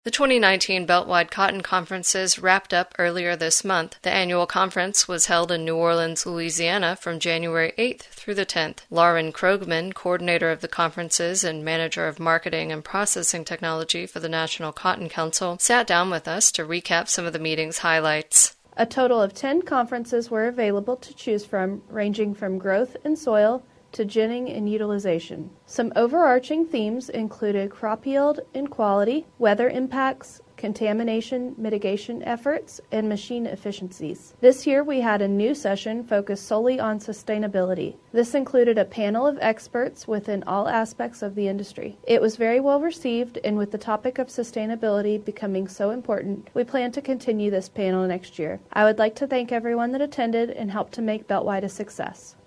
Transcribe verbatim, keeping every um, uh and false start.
The twenty nineteen Beltwide Cotton Conferences wrapped up earlier this month. The annual conference was held in New Orleans, Louisiana from January eighth through the tenth. Lauren Krogman, coordinator of the conferences and manager of marketing and processing technology for the National Cotton Council, sat down with us to recap some of the meeting's highlights. A total of ten conferences were available to choose from, ranging from growth and soil to ginning and utilization. Some overarching themes included crop yield and quality, weather impacts, contamination mitigation efforts, and machine efficiencies. This year we had a new session focused solely on sustainability. This included a panel of experts within all aspects of the industry. It was very well received, and with the topic of sustainability becoming so important, we plan to continue this panel next year. I would like to thank everyone that attended and helped to make Beltwide a success.